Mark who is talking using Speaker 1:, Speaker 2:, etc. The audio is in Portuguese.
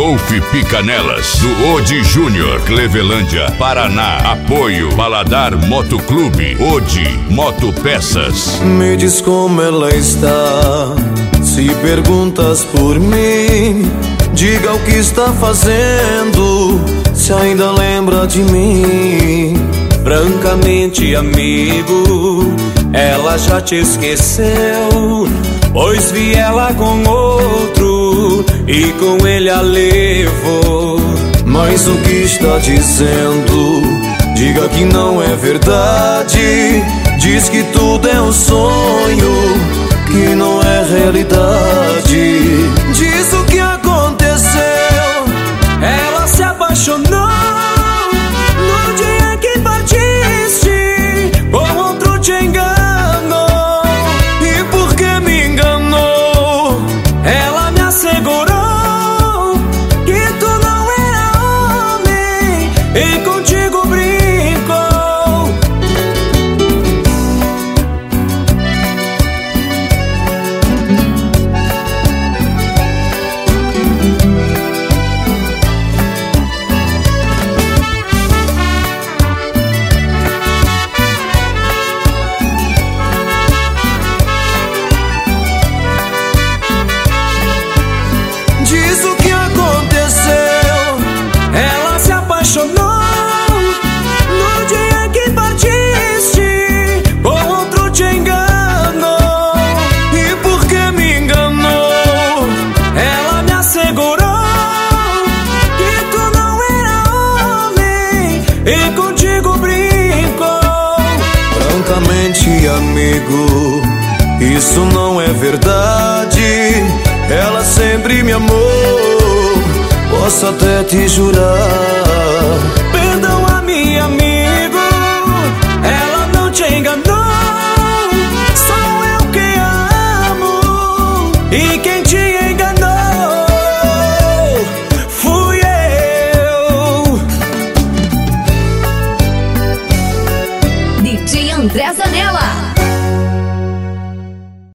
Speaker 1: Wolf Picanelas, do Odi Júnior, Clevelândia, Paraná. Apoio Paladar Motoclube, Odi Motopeças.
Speaker 2: Me diz como ela está, se perguntas por mim, diga o que está fazendo, se ainda lembra de mim. Francamente, amigo, ela já te esqueceu, pois vi ela com outro e com ele a levou. Mas o que está dizendo? Diga que não é verdade. Diz que tudo é um sonho, que não é realidade. Diz o que aconteceu. Ela se apaixonou no dia que partiste, com outro te enganou. E porque me enganou, ela me assegurou que tu não era homem e contigo brincou. Diz o que aconteceu. Ela se apaixonou no dia que partiste, com outro te enganou. E porque me enganou, ela me assegurou que tu não era homem e contigo brincou. Francamente, amigo, isso não é verdade. Ela sempre me amou, posso até te jurar.